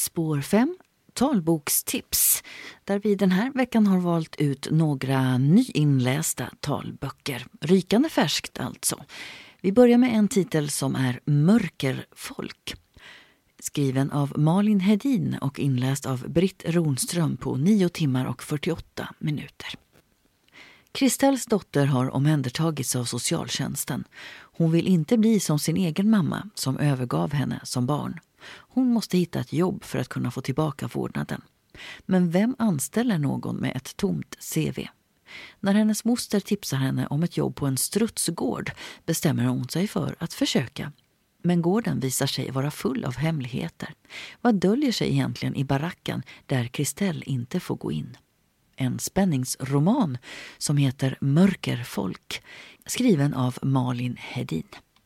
Spår 5, talbokstips, där vi den här veckan har valt ut några nyinlästa talböcker. Rykande färskt alltså. Vi börjar med en titel som är Mörkerfolk. Skriven av Malin Hedin och inläst av Britt Ronström på 9 timmar och 48 minuter. Kristels dotter har omhändertagits av socialtjänsten. Hon vill inte bli som sin egen mamma som övergav henne som barn. Hon måste hitta ett jobb för att kunna få tillbaka vårdnaden. Men vem anställer någon med ett tomt CV? När hennes moster tipsar henne om ett jobb på en strutsgård bestämmer hon sig för att försöka. Men gården visar sig vara full av hemligheter. Vad döljer sig egentligen i baracken där Kristel inte får gå in? En spänningsroman som heter Mörkerfolk, skriven av Malin Hedin.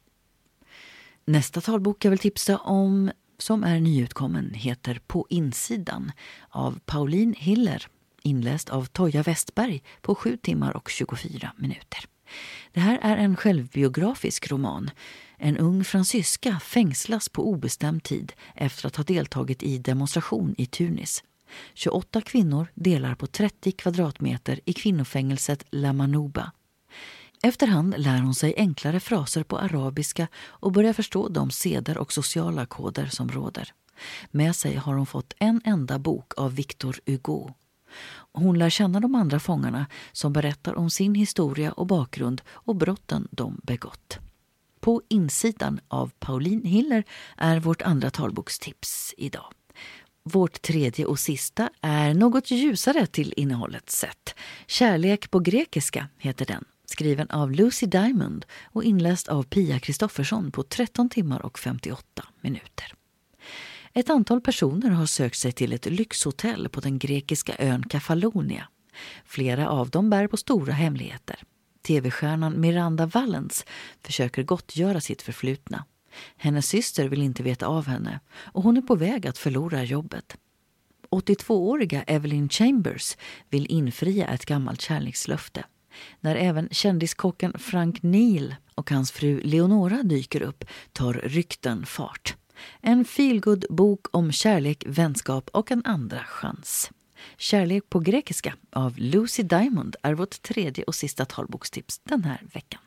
Nästa talbok jag vill tipsa om, som är nyutkommen, heter På insidan av Pauline Hiller, inläst av Toja Westberg på 7 timmar och 24 minuter. Det här är en självbiografisk roman. En ung fransyska fängslas på obestämd tid efter att ha deltagit i demonstration i Tunis. 28 kvinnor delar på 30 kvadratmeter i kvinnofängelset La Manouba. Efterhand lär hon sig enklare fraser på arabiska och börjar förstå de seder och sociala koder som råder. Med sig har hon fått en enda bok av Victor Hugo. Hon lär känna de andra fångarna som berättar om sin historia och bakgrund och brotten de begått. På insidan av Pauline Hiller är vårt andra talbokstips idag. Vårt tredje och sista är något ljusare till innehållet sett. Kärlek på grekiska heter den. Skriven av Lucy Diamond och inläst av Pia Kristoffersson på 13 timmar och 58 minuter. Ett antal personer har sökt sig till ett lyxhotell på den grekiska ön Kefalonia. Flera av dem bär på stora hemligheter. TV-stjärnan Miranda Valens försöker gottgöra sitt förflutna. Hennes syster vill inte veta av henne och hon är på väg att förlora jobbet. 82-åriga Evelyn Chambers vill infria ett gammalt kärlekslöfte. När även kändiskocken Frank Neal och hans fru Leonora dyker upp tar rykten fart. En feelgood bok om kärlek, vänskap och en andra chans. Kärlek på grekiska av Lucy Diamond är vårt tredje och sista talbokstips den här veckan.